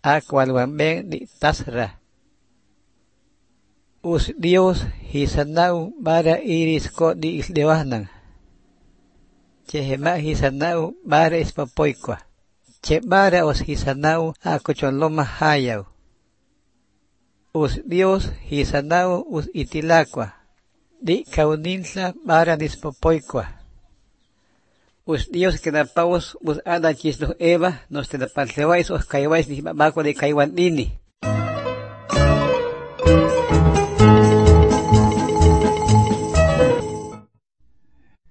acualwamben di tasra. Us Dios hisanau bara iris ko di isdewahnan. Chehema hisanau bara ispapoikwa. Che bara os hisanau akucholoma hayau. Us Dios hisanau us itilakwa. Di kauninsa bara nispapoikwa. Us Dios que da paus us ada chislo Eva nos te da palsewais os kaiwais ni babako de kaiwan nini.